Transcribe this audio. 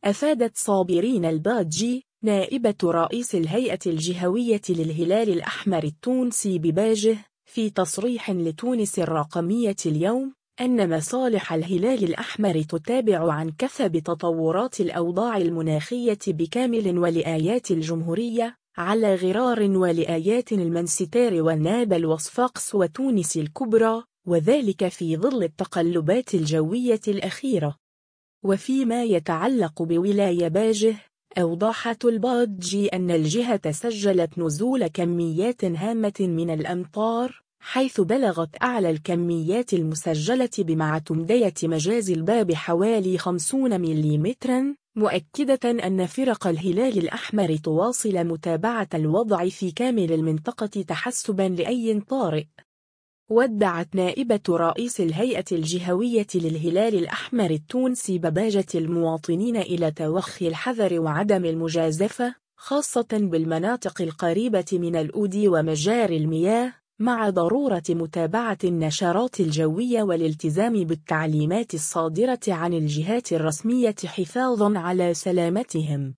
أفادت صابرين الباجي نائبة رئيس الهيئة الجهوية للهلال الأحمر التونسي بباجه في تصريح لتونس الرقمية اليوم أن مصالح الهلال الأحمر تتابع عن كثب تطورات الأوضاع المناخية بكامل ولآيات الجمهورية على غرار ولآيات المنستير والنابل وصفاقس وتونس الكبرى، وذلك في ظل التقلبات الجوية الأخيرة. وفيما يتعلق بولاية باجه، أوضحت الباجي أن الجهة سجلت نزول كميات هامة من الأمطار، حيث بلغت أعلى الكميات المسجلة بمعتمدية مجاز الباب حوالي 50 ملم، مؤكدة أن فرق الهلال الأحمر تواصل متابعة الوضع في كامل المنطقة تحسبا لأي طارئ. ودعت نائبة رئيس الهيئة الجهوية للهلال الأحمر التونسي بباجة المواطنين إلى توخي الحذر وعدم المجازفة، خاصة بالمناطق القريبة من الأودي ومجاري المياه، مع ضرورة متابعة النشرات الجوية والالتزام بالتعليمات الصادرة عن الجهات الرسمية حفاظا على سلامتهم.